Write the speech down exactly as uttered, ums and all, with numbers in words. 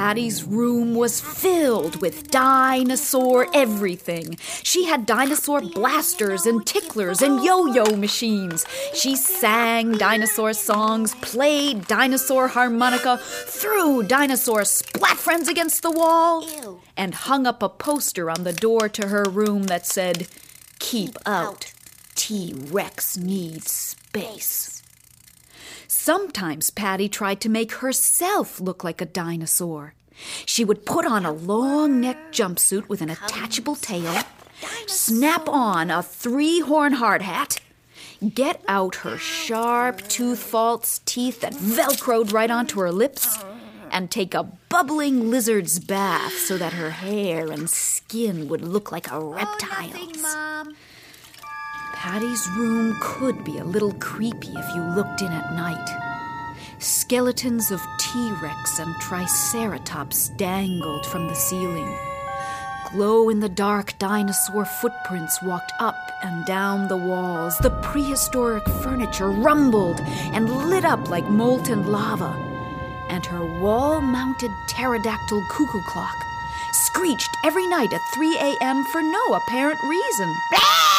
Patty's room was filled with dinosaur everything. She had dinosaur blasters and ticklers and yo-yo machines. She sang dinosaur songs, played dinosaur harmonica, threw dinosaur splat friends against the wall, Ew. and hung up a poster on the door to her room that said, "Keep out. T-Rex needs space." Sometimes Patty tried to make herself look like a dinosaur. She would put on a long-necked jumpsuit with an attachable tail, snap on a three-horn hard hat, get out her sharp tooth-false teeth that velcroed right onto her lips, and take a bubbling lizard's bath so that her hair and skin would look like a reptile's. Oh, nothing, Mom. Patty's room could be a little creepy if you looked in at night. Skeletons of T-Rex and Triceratops dangled from the ceiling. Glow-in-the-dark dinosaur footprints walked up and down the walls. The prehistoric furniture rumbled and lit up like molten lava. And her wall-mounted pterodactyl cuckoo clock screeched every night at three a.m. for no apparent reason.